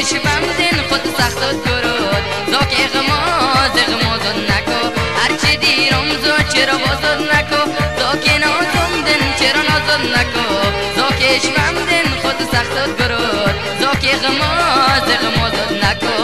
شبم دن خود سختت کرد زاک اغماز نکو هرچی دیرم زا چرا بازد نکو زاک نازم دن چرا نازد نکو زاک شبم دن خود سختت کرد زاک اغماز نکو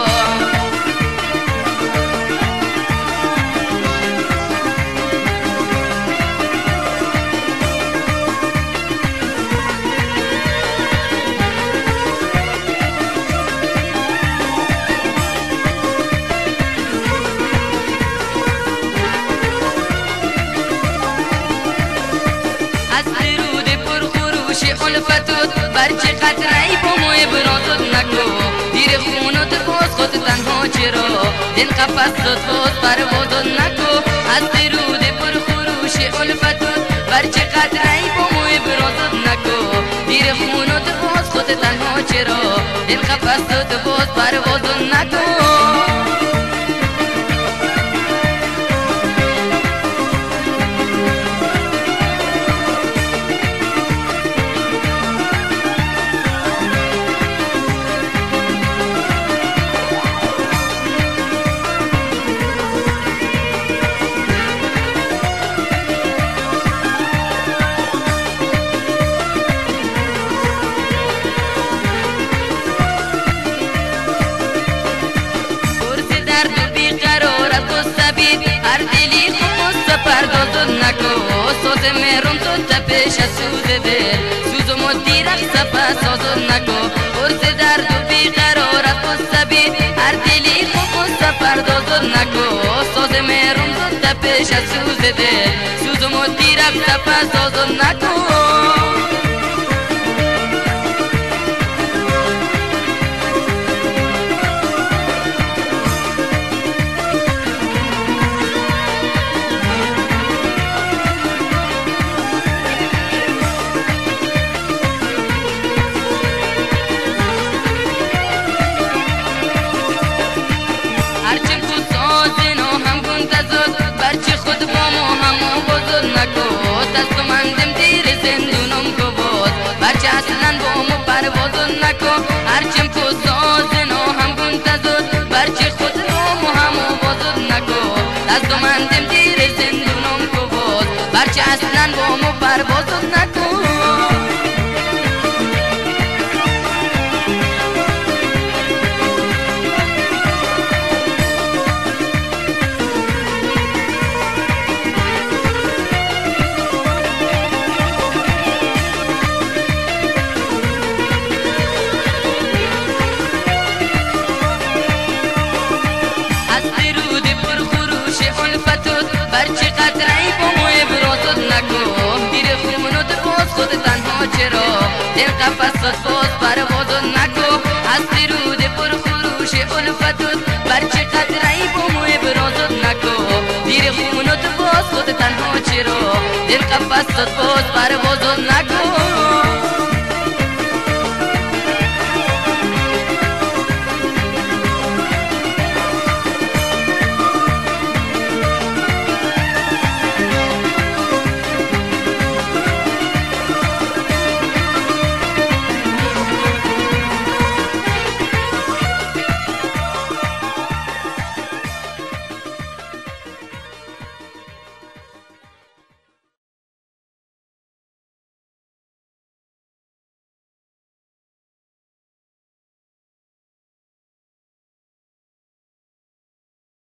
الفتوت برچه قطرهی با موی برازد نکو دیر خونت باز خود تنها چرا دن قفصت باز پروازد نکو از درود پر خروش الفتوت برچه قطرهی با موی برازد نکو دیر خونت باز خود تنها چرا دن قفصت باز پروازد نکو هر دلی خوب پردازد نکو ساز مهرم تو تپش سوز دل سوز و مدی رقص سازد نکو قرص درد و بیقرارت و سبید هر دلی خوب پردازد نکو ساز مهرم تو تپش سوز دل سوز و مدی رقص سازد نکو برچه خود با ما همو بازد نکو دست و مندم دیر زندونم کو باز برچه اصلا با ما پروازد نکو هرچم کو سازن و هم گنتزد برچه خود با ما همو بازد نکو دست و مندم دیر زندونم کو باز برچه اصلا با ما پروازد نکو برچه قطرهی با موی برازد نکو دیر خونت باز خود تنها چرا دل قفصت باز پروازد نکو از درود پر خروش الفتوت برچه قطرهی با موی برازد نکو دیر خونت باز خود تنها چرا دل قفصت باز پروازد نکو